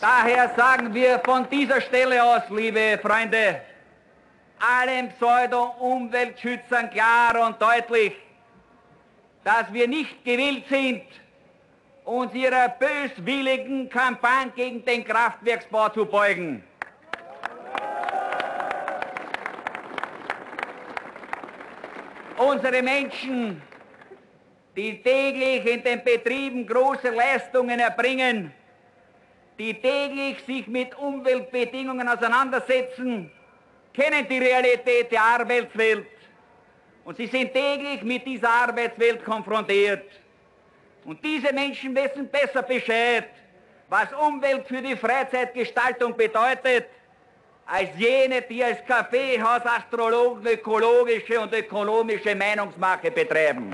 Daher sagen wir von dieser Stelle aus, liebe Freunde, allen Pseudo-Umweltschützern klar und deutlich, dass wir nicht gewillt sind, uns ihrer böswilligen Kampagne gegen den Kraftwerksbau zu beugen. Unsere Menschen, die täglich in den Betrieben große Leistungen erbringen, die täglich sich mit Umweltbedingungen auseinandersetzen, kennen die Realität der Arbeitswelt und sie sind täglich mit dieser Arbeitswelt konfrontiert. Und diese Menschen wissen besser Bescheid, was Umwelt für die Freizeitgestaltung bedeutet, als jene, die als Kaffeehausastrologen ökologische und ökonomische Meinungsmache betreiben.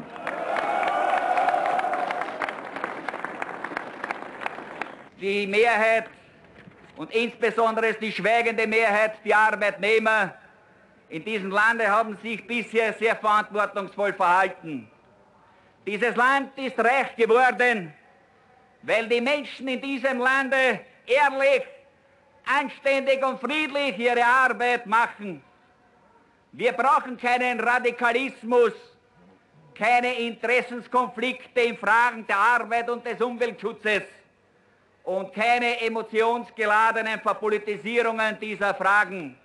Die Mehrheit und insbesondere die schweigende Mehrheit der Arbeitnehmer in diesem Lande haben sich bisher sehr verantwortungsvoll verhalten. Dieses Land ist reich geworden, weil die Menschen in diesem Lande ehrlich, anständig und friedlich ihre Arbeit machen. Wir brauchen keinen Radikalismus, keine Interessenskonflikte in Fragen der Arbeit und des Umweltschutzes und keine emotionsgeladenen Verpolitisierungen dieser Fragen.